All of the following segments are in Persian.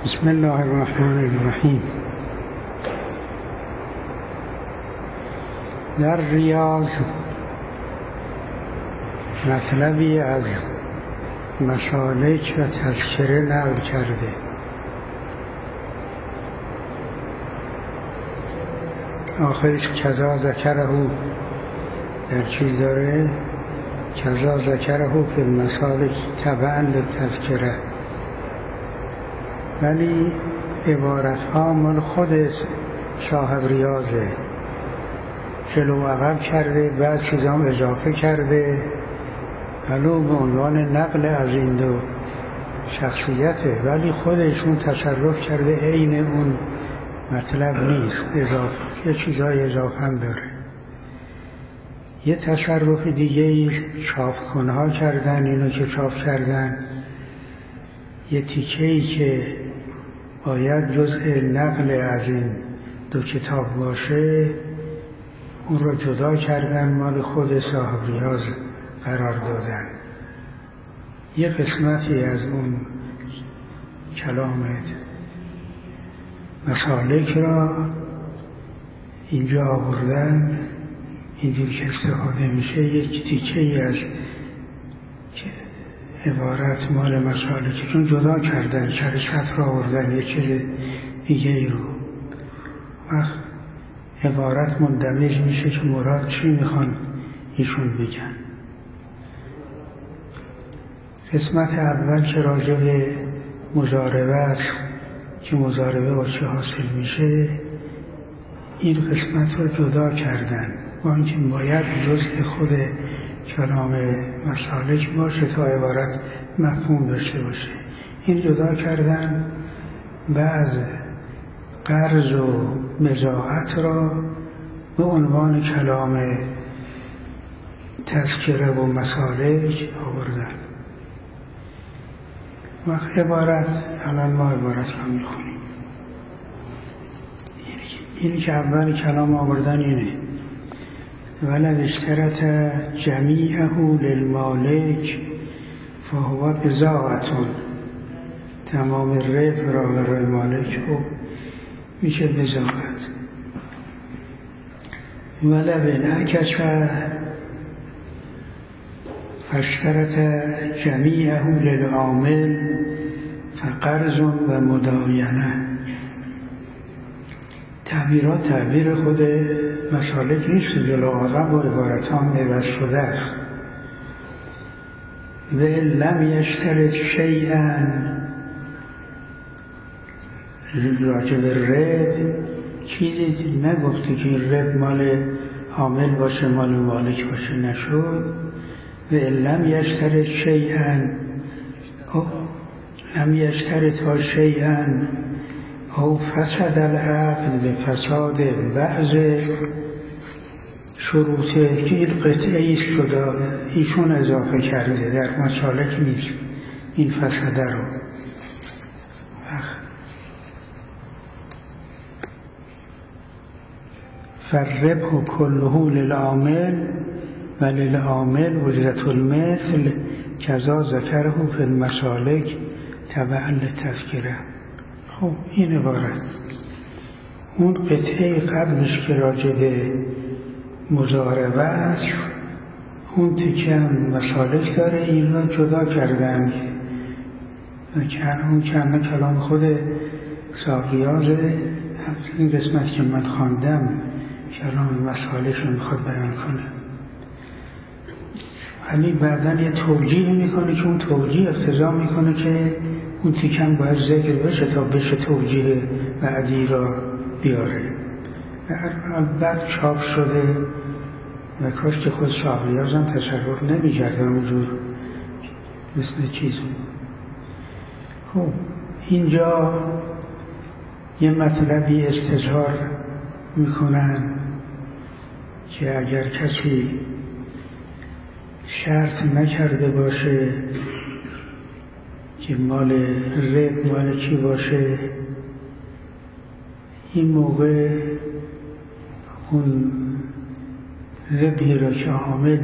بسم الله الرحمن الرحیم. در ریاض مطلبی از مسالک و تذکره نقل کرده. آخرش کذا ذکره در چیز داره، کذا ذکره فی المسالک تبعا للتذکره، ولی عبارت ها مال خود صاحب ریاضه، جلو عقب کرده، بعد چیزام اضافه کرده، ولو به عنوان نقل از این دو شخصیته، ولی خودشون تصرف کرده عین اون مطلب نیست، اضافه یه چیزای اضافه هم داره. یه تصرف دیگه چاپخونها کردن، اینو که چاپ کردن یه تیکه‌ای که باید جزء نقل از این دو کتاب باشه اون رو جدا کردن، مال خود صاحب ریاض قرار دادن. یه قسمتی از اون کلام مسالک را اینجا آوردن، اینجوری که استفاده میشه یک تیکه‌ای از عبارت مال مسالکشون جدا کردن، سر سطر آوردن یک چیز دیگه ای رو. وقت عبارت مندمج میشه که مراد چی میخوان ایشون بگن. قسمت اول که راجع به مضاربه است که مضاربه با چی حاصل میشه، این قسمت رو جدا کردن، با اینکه باید جزء خود کلام مسالک باشه تا عبارت مفهوم داشته باشه. این جدا کردن. بعض قرض و مزاحت را به عنوان کلام تذکره و مسالک آوردن. وقت عبارت، الان ما عبارت را میخونیم. اینی که اول کلام آوردن اینه: ولو اشترط جمیعه للمالک فهو بضاعتون. تمام ربح را برای مالک میشه بضاعت. ولو انعکس فاشترط جمیعه للعامل فقرض و مداینه. تعبیرات تعبیر خود مسالک نیست، جلو عقب و عبارت هم عوض شده است. و لم یشترط شیئا راجع به رد، چیزی نگفته که رد مال عامل باشه مال مالک باشه، نشد. و لم یشترط شیئا لم یشترط شیئا او فسد العقد به فساد بعض شروطه، که این قطعه ایست شده ایشون اضافه کرده، در مسالک نیست این فسده رو. فالربح كله للعامل و للعامل اجرة المثل کذا ذکره فی المسالک تبعا للتذکره. خب این عبارت. اون قطعه قبلش که راجع به مضاربه است، اون تیکه هم مسالک داره، این را جدا کردن که اون کلام خود صاحب ریاضه. این قسمت که من خواندم کلام مسالک رو میخواد بیان کنه، ولی بعدن یه توجیه میکنه که اون توجیه اقتضا میکنه که اون تیکم باید ذکر بشه تا بشه توجیه بعدی را بیاره. بعد چاپ شده و کاش که خود صاحب ریاض هم تصرف نمی‌کرد همونجور مثل چیزی. خب اینجا یه مطلبی استظهار میکنن که اگر کسی شرط نکرده باشه که مال رد مال کی باشه، این موقع اون ربحی را که عامل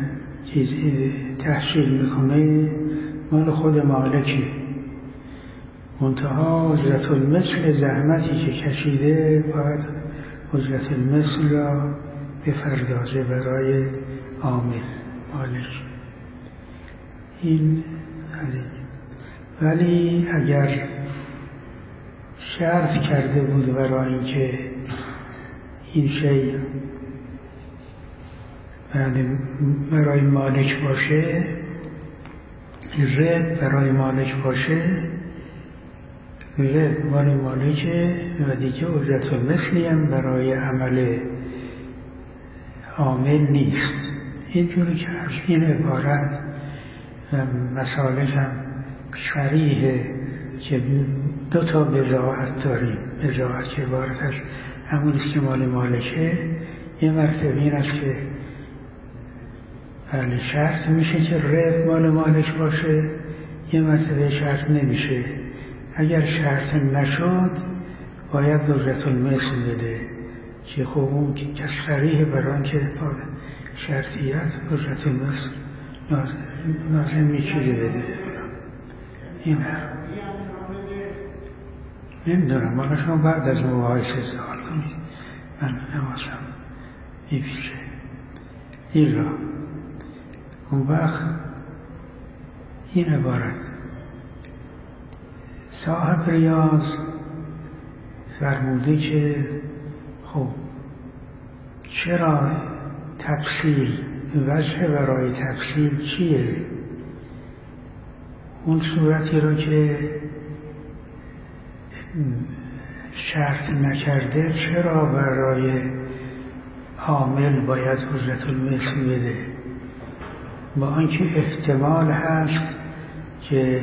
تحصیل میکنه مال خود مالکه منتها اجرت المثل زحمتی که کشیده باید اجرت المثل را بپردازه برای عامل مالک. این ولی اگر شرط کرده بود برای اینکه این شیء برای مالک باشه، رب برای مالک باشه، رب مال مالکه و دیگه اجرت المثلی هم برای عمل عامل نیست. اینجوری که از این عبارت مسالک هم صریحه که دو تا بضاعت داریم. بضاعت که عبارت از همونیست که مال مالکه، یه مرتبه این است که بله شرط میشه که رب مال مالک باشه، یه مرتبه شرط نمیشه. اگر شرط نشد باید اجرت المثل بده که خب اون که صریحه برای که با شرطیت اجرت المثل لازم چیزی بده. این نمیدونم، مالا شما بعد از مباحثه سوال کنید، من حواسم میپیچه این را. اون وقت این عبارت صاحب ریاض فرموده که خب چرا تفصیل، وجه برای تفصیل چیه؟ اون صورتی را که شرط نکرده چرا برای عامل باید اجرت المثل بده؟ با آنکه احتمال هست که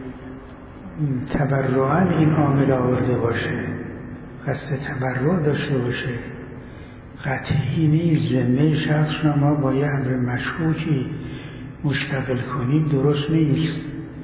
تبرعاً این عامل آورده باشه، قصد تبرع داشته باشه، قطعی نیست. ذمه شخص را ما با یه امر مشکوکی مشتغل کنیم درست نیست.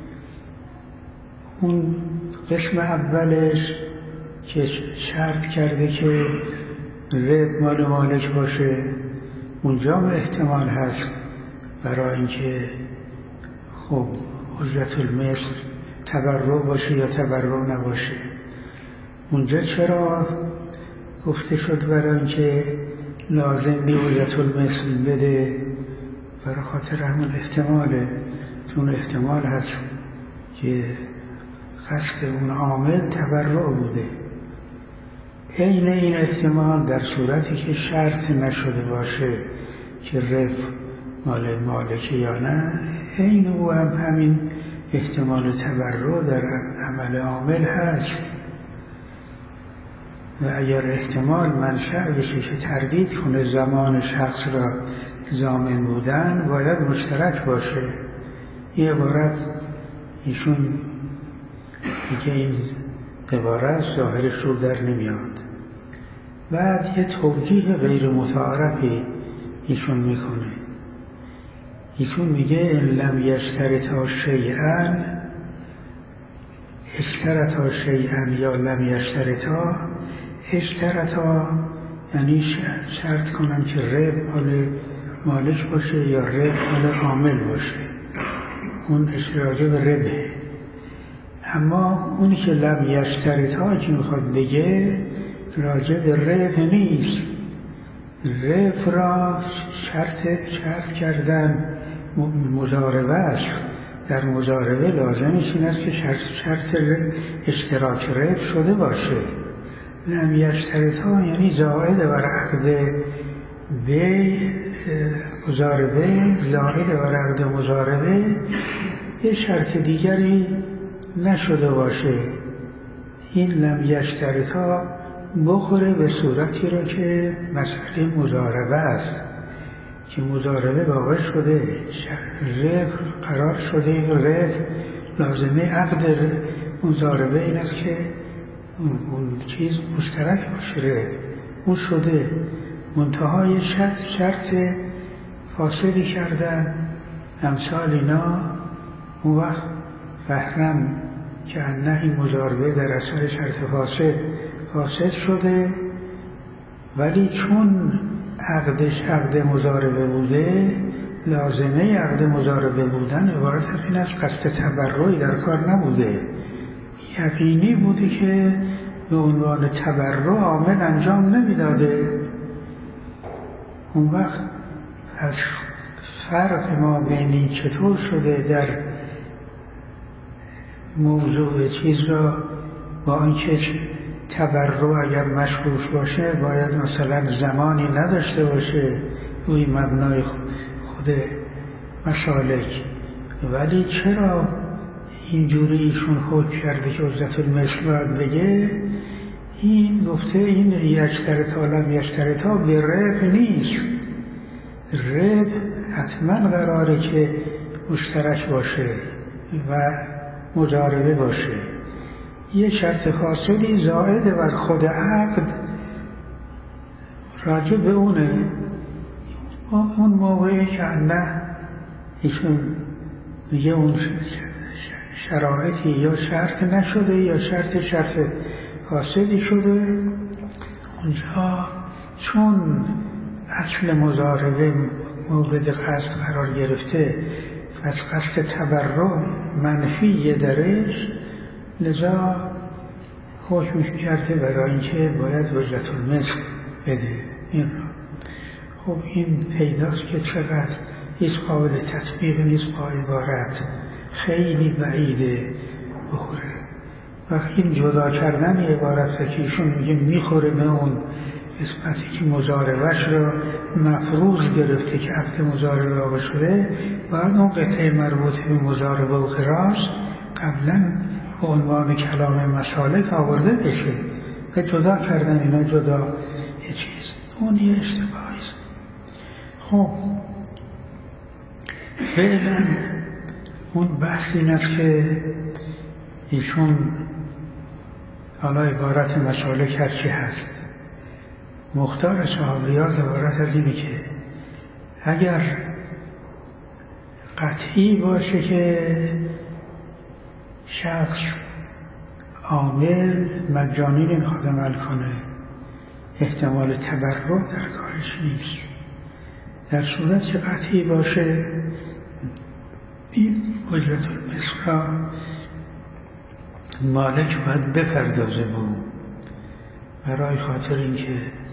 اون قسم اولش که شرط کرده که رب مال مالک باشه، اونجا هم احتمال هست برای اینکه خب اجرت المثل تبرع باشه یا تبرع نباشه. اونجا چرا گفته شد برای اینکه لازم به اجرت المثل بده؟ برای خاطر همون احتماله، چون احتمال هست که قصد اون عامل تبرع بوده. عین این احتمال در صورتی که شرط نشده باشه که رب مال مالکه یا نه، عین او هم همین احتمال تبرع در عمل عامل هست. و اگر احتمال منشأ بشه که تردید کنه زمان شخص را ضامن بودن، باید مشترک باشه. این عبارت ایشون میگه این عبارت ظاهرش رو در نمیاد. بعد یه توجیه غیر متعارفی ایشون میکنه. ایشون میگه ان لم یشترطا شیئا، اشترطا شیئا یا لم یشترطا. اشترطا یعنی شرط کنم که رب مال مالک باشه یا رب مال عامل باشه، اون راجع به ربه. اما اونی که لم یشترطا که میخواد بگه راجع به رب نیست. رب را شرط کردن مضاربه است. در مضاربه لازمش این است که شرط اشتراک رب شده باشه. لم یشترطا یعنی زائد بر عقد به مضاربه، زائد بر عقد مضاربه یه شرط دیگری نشده باشه. این لم یشترطا بخوره به صورتی را که مسئله مضاربه است، که مضاربه واقع شده، رف قرار شده، رف لازمه عقد مضاربه این است که اون چیز مشترک باشه، رف اون شده. منتهای شرط فاسدی کردن امثال اینا، اون وقت فهرم که نه این مضاربه در اثر شرط فاسد شده، ولی چون عقدش عقد مضاربه بوده، لازمه عقد مضاربه بودن عبارت از این است قصد تبرعی در کار نبوده. یقینی بوده که به عنوان تبرع عامل انجام نمیداده. اون وقت از فرق ما بینی چطور شده در موضوع چیز را با آنکه تبرع اگر مشروط باشه باید مثلا زمانی نداشته باشه روی مبنای خود مسالک، ولی چرا اینجوری ایشون حکم کرده که عزلة المثل باید بگه؟ این گفته این یشترطا لم یشترطا به رد نیست. رد حتما قراره که مشترک باشه و مضاربه باشه. یه شرط فاصلی زائد بر خود عقد راجع به اونه. اون موقعی که نه ایشون میگه اون شرایطی یا شرط نشده یا شرط فاسدی شده، اونجا چون اصل مضاربه مورد قصد قرار گرفته پس قصد تبرع منفی درش، لذا حکم کرده برای اینکه باید عزلة المثل بده این را. خب این پیداست که چقدر هیچ قابل تطبیق نیست با عبارت، خیلی بعیده بخوره. وقتی این جدا کردن عبارت که ایشون میگه میخوره به اون قسمتی که مضاربش را مفروض گرفته که عقد مضاربه آقا شده، باید اون قطعه مربوط به مضاربه و قراض قبلا به عنوان کلام مسالک آورده بشه و جدا کردن اینا جدا یه چیز، اون یه اشتباهی است. خب فعلا اون بحث این است که ایشون حالا عبارت مسالک هرچی هست، مختار صاحب ریاض عبارت از اینه که اگر قطعی باشه که شخص عامل مجانی نمیخواد عمل کنه، احتمال تبرع در کارش نیست. در صورت که قطعی باشه این عزلة المثل را مالک باید بپردازه بود برای خاطر اینکه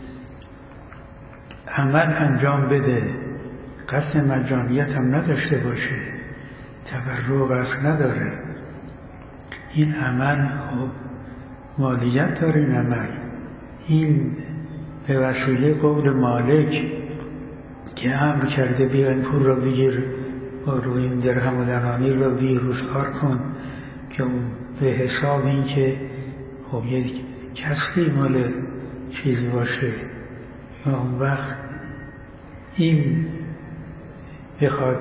عمل انجام بده، قصد مجانیت هم نداشته باشه، تبرع قصد نداره. این عمل خب مالیت داره. این عمل این به وسیله قول مالک که امر کرده بیا این پول را بگیر با روی این درهم و دنانیر را بگیر روز کار کن، که اون به حساب این که خب یه کسبی مال چیز باشه، و اون وقت این بخواد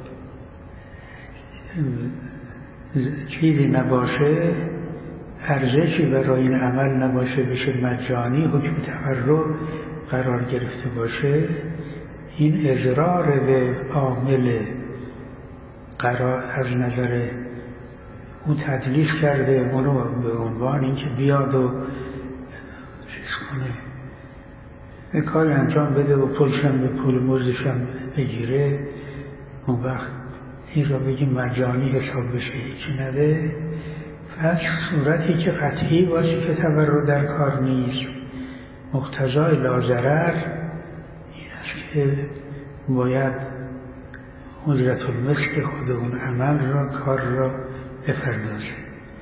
چیزی نباشه، ارزشی برای این عمل نباشه، بشه مجانی، حکم تبرع قرار گرفته باشه، این اضرار به عامل قرار از نظر اون تدلیس کرده اونو به عنوان اینکه بیاد و چیز کنه، کاری انجام بده و پولشم به پول مزدشم بگیره، اون وقت این را بگیم مجانی حساب بشه هیچی نده. پس صورتی که قطعی باشه که تبرع در کار نیست، مقتضای لاضرر این است که باید عزلة المثل خود اون عمل را کار را بپردازه.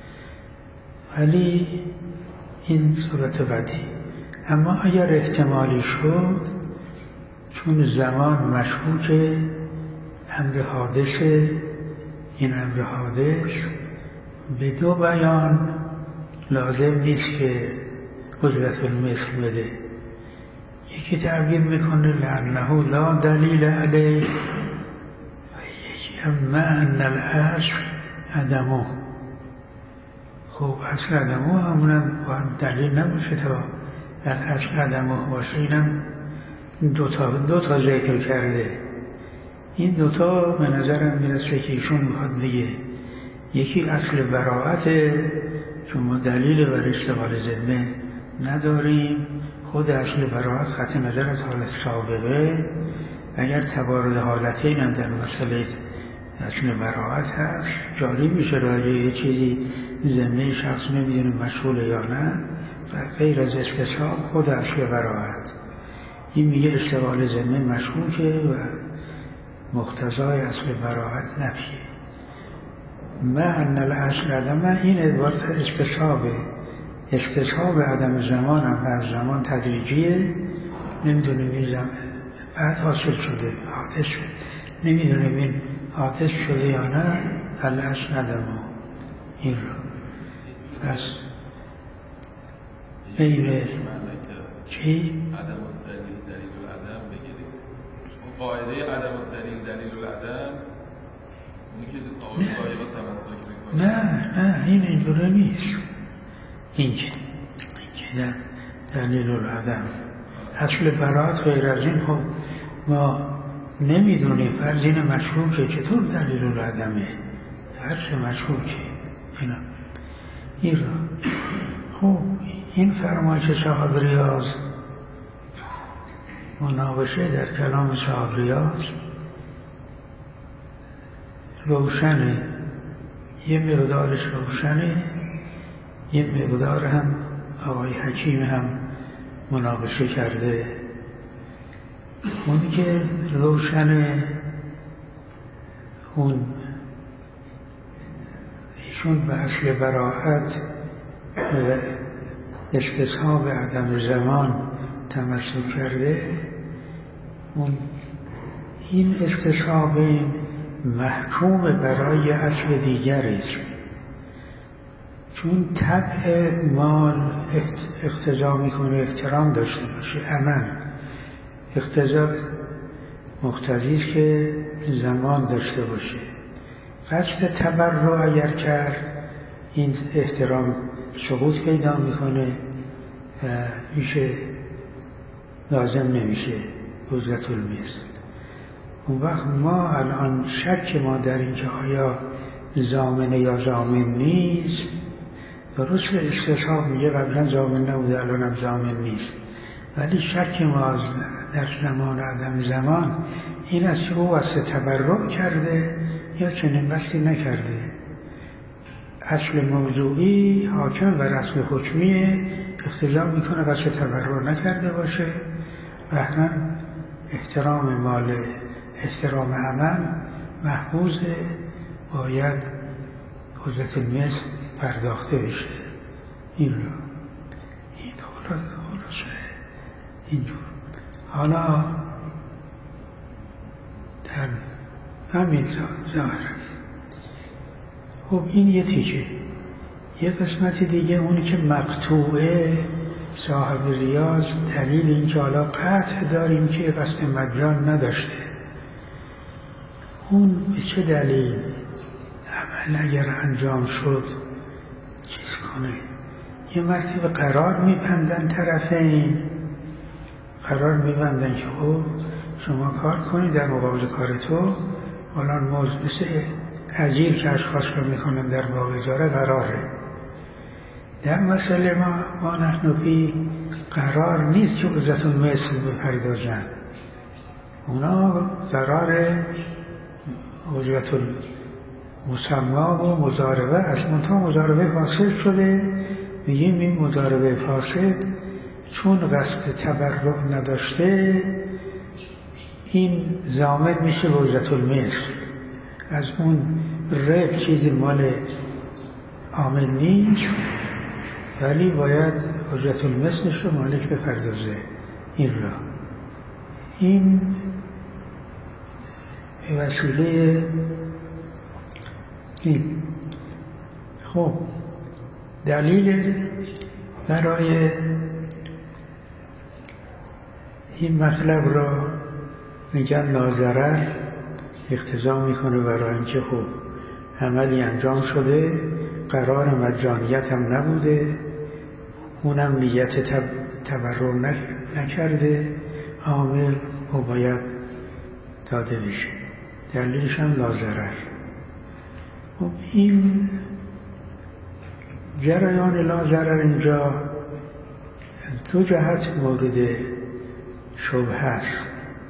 ولی این صورت قطعی. اما اگر احتمالی شد، چون زمان مشکوکه، امر حادثه، این امر حادث به دو بیان لازم نیست که عزلة المثل بده. یکی تعبیر میکنه لأنه لا دلیل علیه، و یکی اما ان الاصل عدمه. خب اصل عدمه همونم باید دلیل نباشه تا در اصل عدمه باشه. اینم دو تا ذکر کرده. این دوتا به نظرم میرسه که ایشون میخواد بگه یکی اصل براعته، چون ما دلیل بر اشتغال ذمه نداریم، خود اصل براعت قطع نظر از حالت سابقه، اگر تبارز حالتین هم در مسئله اصل براعت هست جاری میشه راجعه یه چیزی ذمه شخص نمیدونه مشغول یا نه، غیر از استصحاب خود اصل براءت. این میگه اشتغال ذمه مشکوکه و مقتضای اصل براءت نفیه. ما ان الاصل عدم، این عبارت استصحاب عدم زمان هم از زمان تدریجیه، نمیدونیم این بعد حاصل شده حادث شده، نمیدونیم این حادث شده یا نه. الاصل عدم این رو پس بین چی؟ عدم الدلیل دلیل العدم بگیریم. اون قاعده عدم الدلیل دلیل العدم اونی که آقایقا تمسک میکنه. نه این اینجوره نیست. این که دلیل العدم اصل براءت غیر از این. خب ما نمیدونیم فرض این مشکوکه، چطور دلیل العدمه؟ فرض مشکوکه این را. خب این فرمایش صاحب ریاض مناقشه در کلام صاحب ریاض روشنه، یه مقدارش روشنه، یه مقدار هم آقای حکیم هم مناقشه کرده. اونی که روشنه اون ایشون به اصل براءت و استصحاب عدم زمان تمسک کرده. این استصحاب این محکوم برای اصل دیگر است، چون طبع مال اقتضا میکنه احترام داشته باشه، امن اقتضا مقتضی است که زمان داشته باشه. قصد تبرع اگر کرد این احترام سقوط پیدا میکنه، میشه لازم نمیشه عزلت المثل. اون وقت ما الان شک ما در این که آیا ضامنه یا ضامن نیست. درست استصحاب میگه قبلا ضامن نبوده الان هم ضامن نیست، ولی شک ما در زمان عدم زمان این است که او قصد تبرع کرده یا چنین قصدی نکرده. اصل موضوعی حاکم و رسم حکمی اقتضا میکنه قصد تبرع نکرده باشه و احنا احترام مال احترام عمل محفوظ، باید عزلت المثل پرداخته بشه. این رو این خلاصه اینجور. حالا در همین ظاهره. خب این یه تیکه. یه قسمت دیگه اونی که مقطوعه صاحب ریاض دلیل این که حالا قطع داریم که قصد مجان نداشته. اون به چه دلیل عمل اگر انجام شد چیز کنه؟ یه مرتبه قرار میبندن طرفین، قرار میبندن که خب شما کار کنی در مقابل کار تو، حالا مثل اجیر که اشخاص رو میکنن در باب اجاره قراره. در مسئله ما نحن فی قرار نیست که عزلت المثل بپردازن، اونا قرار عزلت مسما و مضاربه از منتها مضاربه فاسد شده. میگیم این مضاربه فاسد چون قصد تبرع نداشته این ضامن میشه به عزلت المثل. از اون رب چیزی مال عامل نیست، ولی باید عزلت المثلش رو مالک بپردازه. این را این به وسیله این. خب دلیل برای این مطلب را میگن لاضرر، اقتضا میکنه برای اینکه خب عملی انجام شده، قرار مجانیت هم نبوده، اونم نیت تبرع نکرده عامل و باید داده بشه. دلیلش هم لاضرر. خب این جریان لاضرر اینجا دو جهت مورد شبهه است.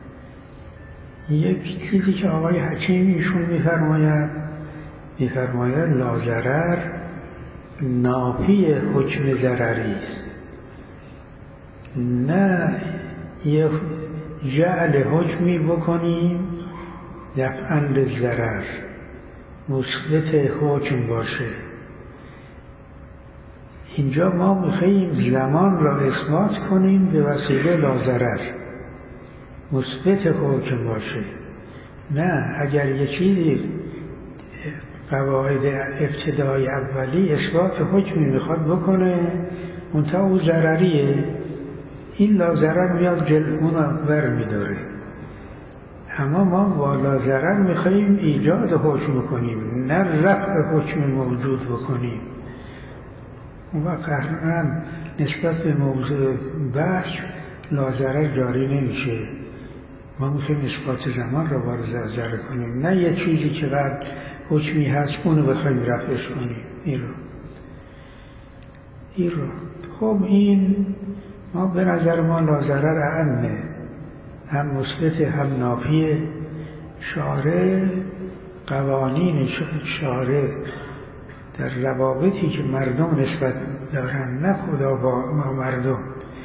یک چیزی که آقای حکیم ایشون میفرماید لاضرر ناپی حکم ضرری است، نه یه جعل حکمی بکنیم دفعاً للضرر مثبت حکم باشه. اینجا ما میخواییم زمان را اثبات کنیم به وسیله لاضرر مثبت حکم باشه. نه اگر یه چیزی قواعد ابتدای اولی اثبات حکمی میخواد بکنه منتها او ضرریه، این لاضرر میاد اونو بر میداره. اما ما با لاضرر میخواییم ایجاد حکم کنیم نه رفع حکم موجود بکنیم. اون وقت قهرا نسبت به موضوع بحث لاضرر جاری نمیشه. ما میخواییم اثبات زمان را وارد لاضرر کنیم، نه یه چیزی که قبل حکمی هست اونو بخوایم رفعش کنیم. این رو خب این ما به نظر ما لاضرر اعمه، هم مثبت هم نافیه. شارع قوانین شارع در روابطی که مردم نسبت دارن، نه خدا با ما مردم،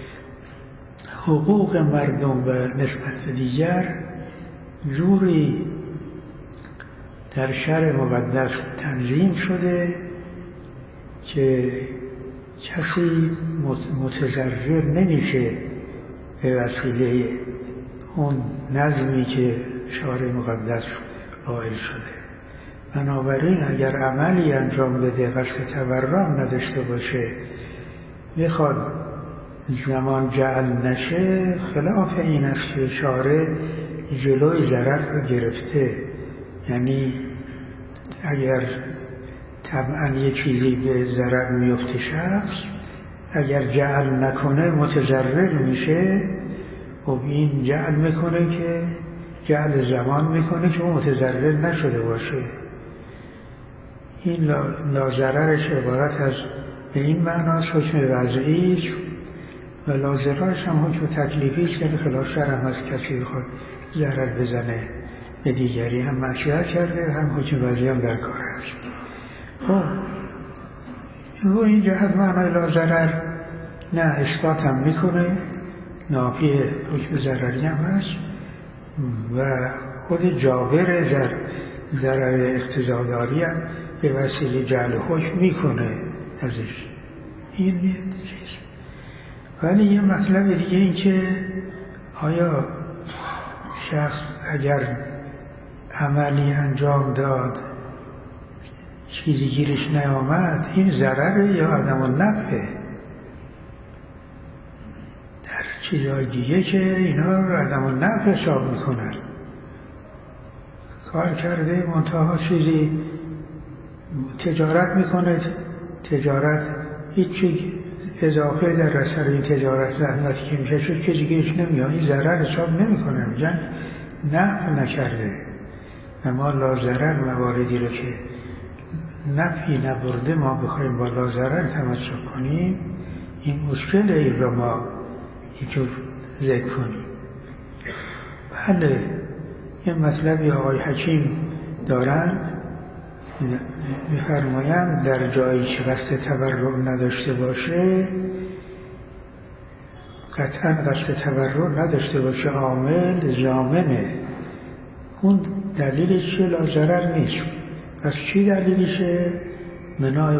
حقوق مردم و نسبت به دیگر جوری در شرع مقدس تنظیم شده که کسی متضرر نمیشه به وسیله اون نظمی که شارع مقدس قائل شده. بنابراین اگر عملی انجام بده قصد تورم نداشته باشه بخواد زمان جعل نشه، خلاف این است که شارع جلوی ضرر رو گرفته. یعنی اگر طبعا یه چیزی به ضرر میفته شخص، اگر جعل نکنه متضرر میشه، خب این جعل میکنه که جعل زمان میکنه که متضرر نشده باشه. این لاضررش عبارت از به این معناست حکم وضعی است و لاضررش هم حکم تکلیفی است، یعنی خلاف شرع هم از کسی بخواد ضرر بزنه به دیگری هم معصیت کرده، هم حکم وضعی هم در کار هست. خب رو این جهت معنای لاضرر نه اثبات هم میکنه، نافی حکم ضرری هم هست و خود جابر ضرر اقتضاداری هم به وسیله جعل حکم میکنه ازش. این چیز. ولی یه مطلب دیگه این که آیا شخص اگر عملی انجام داد چیزی گیرش نیامد این ضرره یا عدم النفعه؟ در چیزهای دیگه که اینا رو عدم النفع حساب میکنن. کار کرده منتها چیزی تجارت میکنه، تجارت هیچی اضافه در اثر این تجارت زحمتی که میکشه چیزی گیرش نمیاد، این ضرر حساب نمیکنن، میگن نفع نکرده. و ما لاضرر مواردی رو که نفعی نبرده ما بخوایم با لاضرر تمسک کنیم، این مشکل این رو ما اینجور ذکر کنیم. بله یه مطلبی آقای حکیم دارن، میفرمایند در جایی که قصد تورع نداشته باشه، قطعا قصد تورع نداشته باشه، عامل ضامنه. اون دلیلش چیه؟ لاضرر نیست. پس چی دلیلشه؟ منای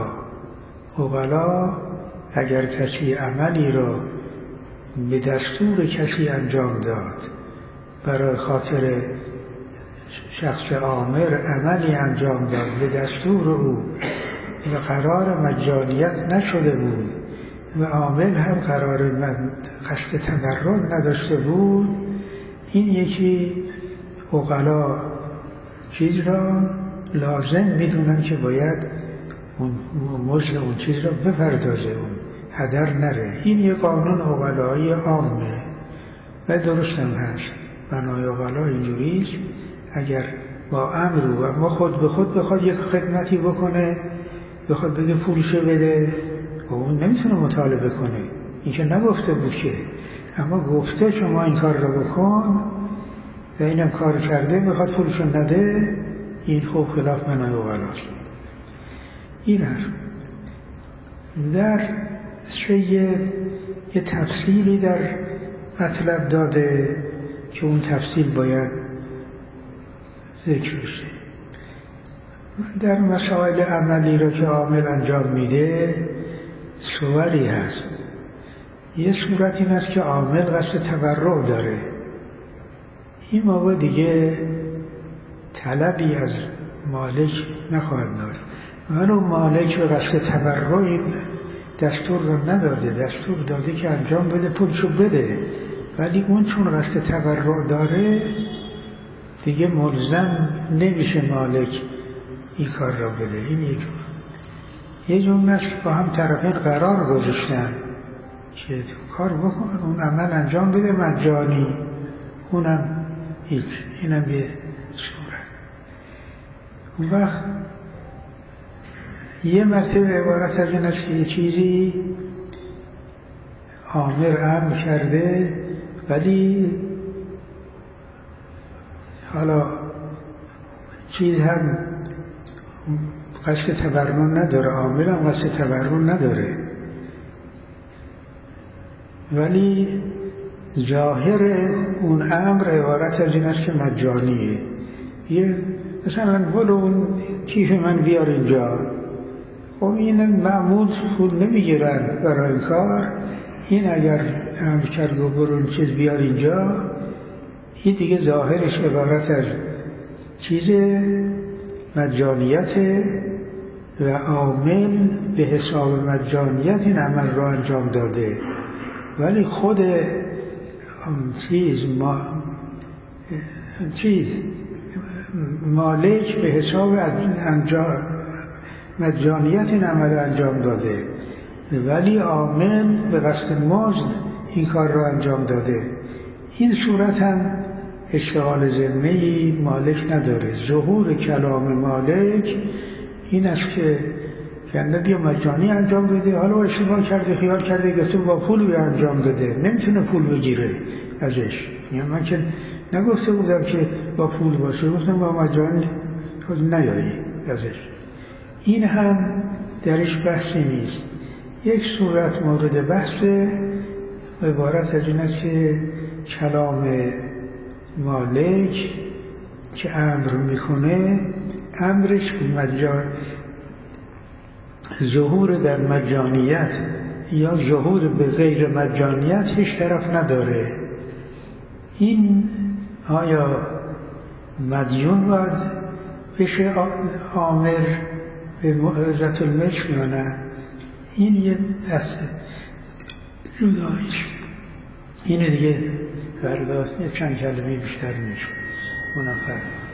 عقلا اگر کسی عملی را به دستور کسی انجام داد، برای خاطر شخص آمر عملی انجام داد به دستور او و قرار مجانیت نشده بود و عامل هم قرار قصد تورع نداشته بود، این یکی عقلا چیز را لازم میدونن که باید اون مزد اون چیز را بپردازه، اون هدر نره. این یه قانون عقلایی عامه و درست هم هست. بنای عقلا اینجوریست، اگر با امر و اما خود به خود بخواد یک خدمتی بکنه، بخواد بگه پولشو بده، اون نمیتونه مطالبه کنه، این که نگفته بود که، اما گفته شما این کار را بکن و اینم کار کرده بخواد پولشو نده، این خوب خلاف بنای عقلاست. این هست. در یه تفصیلی در مطلب داده که اون تفصیل باید ذکر بشه. در مسائل عملی را که عامل انجام میده صوری هست. یه صورت این است که عامل قصد تبرع داره، این موقع دیگه طلبی از مالک نخواهد داشت، ولو مالک به قصد تبرع این دستور رو نداده، دستور داده که انجام بده، پولشو بده، ولی اون چون قصد تبرع داره دیگه ملزم نمیشه مالک این کار را بده. این یه جور نست با هم طرفین قرار گذاشتن که کار بکن، اون عمل انجام بده مجانی، اونم هیچ، اینم یه صورت. اون وقت یه مرتبه عبارت از این است که یه چیزی آمر امر کرده ولی حالا چیز هم قصد تبرع نداره، عامل هم قصد تبرع نداره، ولی ظاهر اون امر عبارت از این است که مجانیه. یه مثلا ولو اون کیف من بیار اینجا، خب این معمول پول نمیگیرن برای این کار، این اگر امر کرد و برو اون چیز بیار اینجا، این دیگه ظاهرش عبارت از چیز مجانیت و عامل به حساب مجانیت این عمل را انجام داده، ولی خود مالک به حساب مجانیت این عمل را انجام داده، ولی عامل به قصد مزد این کار را انجام داده. این صورت هم اشتغال ذمه‌ای مالک نداره. ظهور کلام مالک این است که یعنی بیا مجانی انجام بده، حالا اشتباه کرده خیال کرده گفته با پول انجام داده، نمیتونه پول بگیره ازش. یعنی من که نگفته بودم که با پول باشه، گفتم با مجانی نیایی ازش. این هم درش بحثی نیست. یک صورت مورد بحث عبارت از این است که کلام مالک که امر میکنه، امرش ظهور در مجانیت یا ظهور به غیر مجانیت هیچ طرف نداره. این آیا مدیون باید بشه آمر به اجرت الملک یا نه؟ این یه دست جدایش، این دیگه فردا چند کلمه بیشتر نیست، اونم فردا.